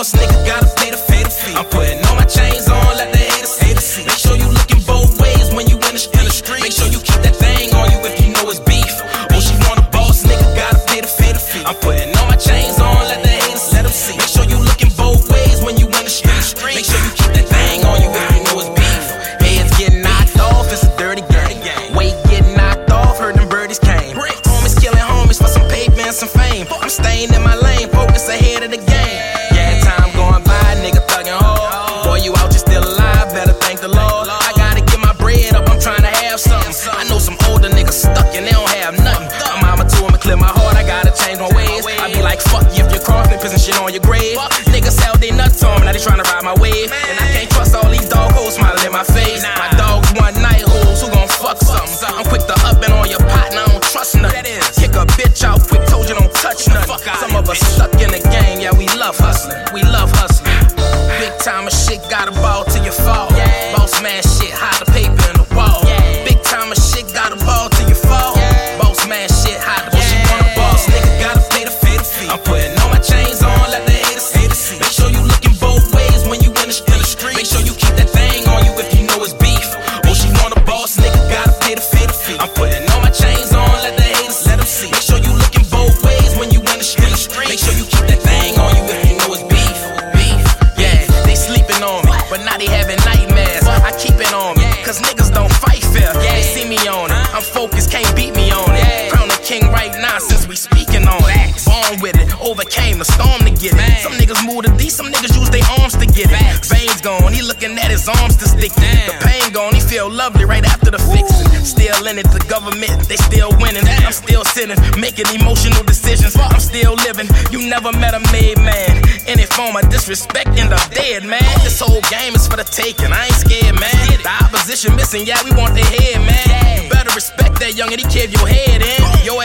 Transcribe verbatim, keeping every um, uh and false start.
boss, nigga, gotta pay the fatal fee. I'm putting all my chains on, let the haters hate us. Make sure you looking both ways when you in the street. Make sure you keep that thing on you if you know it's beef. Oh, she want a boss, nigga, gotta pay the fatal fee. I'm putting all my chains on, let the haters let them see. Make sure you looking both ways when you in the street. Make sure you keep that thing on you if you know it's beef. Heads getting knocked off, it's a dirty game. Weight getting knocked off, heard them birdies came. Homies killing homies for some paper and some fame. I'm staying in my lane, focus ahead of the game. Yeah, time going by, nigga thugging hard. Boy, you out, you still alive, better thank the Lord. I gotta get my bread up, I'm trying to have something. I know some older niggas stuck and they don't have nothing. My mama told me clear my heart, I gotta change my ways. I be like, fuck you if you're crossing, pissing shit on your grave. Niggas held they nuts on me, now they tryna ride my wave. And I can't trust all these dog hoes smiling in my face. My dogs one night hoes, who gon' fuck something? I'm quick to up and on your pot, and I don't trust nothing. Kick a bitch out quick, told you don't touch nothing. Some of us stuck in the game, yeah, we love hustling. We love hustling. Big time of shit, got a ball till you fall. Boss man shit, hide the paper in the wall. Big time of shit, got a ball till you fall. Boss man shit, hide the she want a boss, nigga, gotta pay the fatal fee. I'm putting all my chains on, let the haters hate us. Make sure you looking both ways when you in the street. Make sure you keep that thing on you if you know it's beef. Oh, she want a boss, nigga, gotta pay the fatal fee. I'm putting all my chains on, let the haters let them see. Make sure you looking both ways when you in the street. Make sure you keep that thing on you if you know it's beef. Beef, yeah, they sleeping on me, but now they having nightmares. I keep it on me, cause niggas don't fight fair. They see me on it, I'm focused, can't beat me on it. Crown the king right now since we speaking on it. Born with it, overcame the storm to get it. Some niggas move to D, some niggas use their arms to get it. Veins gone, he looking at his arms to stick it. The pain gone, he feel lovely right after the fixing. Still in it, the government, they still winning. I'm still sitting, making emotional decisions. I'm still living, you never met a made man. Any form of disrespect, end up dead, man. This whole game is for the taking, I ain't scared, man. The opposition missing, yeah, we want their head, man. You better respect that young and he cave your head in. Your